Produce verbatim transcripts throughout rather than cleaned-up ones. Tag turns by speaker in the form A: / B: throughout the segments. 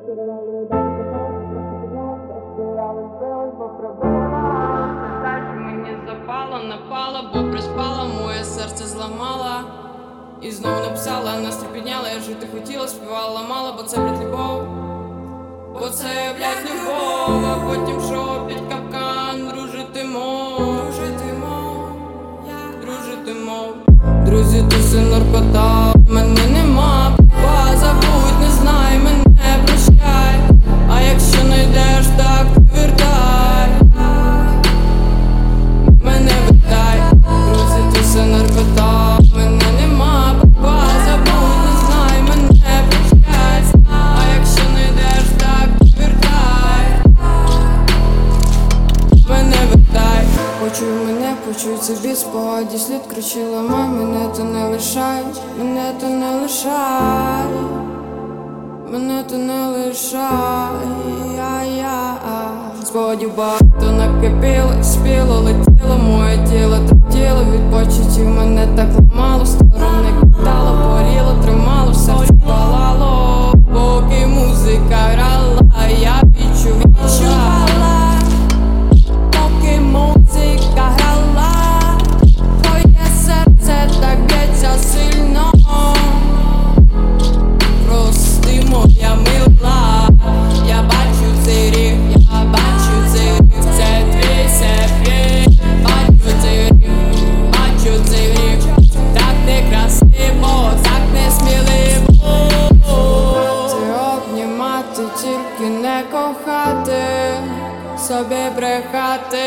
A: Мені запала, напала, бо приспала, моє серце зламала. І знову написала, настрій підняла, я жити хотіла, співала, ламала, бо це, блядь, любов. Бо це, блядь, любов, а потім що під капкан, дружити мов, дружити мов, дружити мов. Друзі, туси, наркота, мене нема, папа, забудь, не знай, мене прощай. А якщо не йдеш, так ти вертай, мене вертай. Друзі, туси, наркота, мене нема, папа, забудь, не знай, мене прощай. А якщо не йдеш, так ти вертай, мене вертай. Почуй мене, почуй це від спогаді, слід кричила, мам, мене то не лишай, мене то не лишай, мене то не лишай, я-я. Спогадів багато накипіло, спіло, летіло, моє тіло третіло, від почуттів мене так ламало, сторони кидало, поріло, тримало, серце палало, поки музика грала, я відчув, відчувала, поки музика грала, твоє серце так б'ється сильно. Прости, моя мила, я бачу цей рік, я бачу цей рік, це твій секрет. Бачу цей рік, бачу цей рік, так некрасиво, так несміливо. Ти обнімати, тільки не кохати, собі брехати.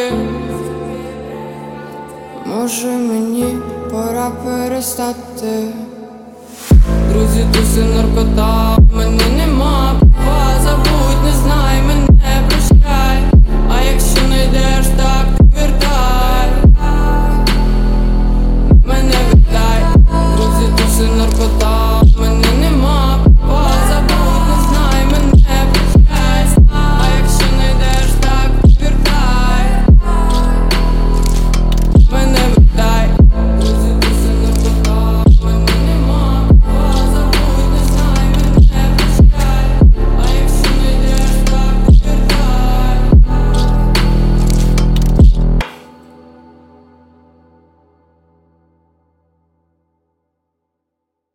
A: Може мені пора перестати. Друзі, туси, наркота, мене немає.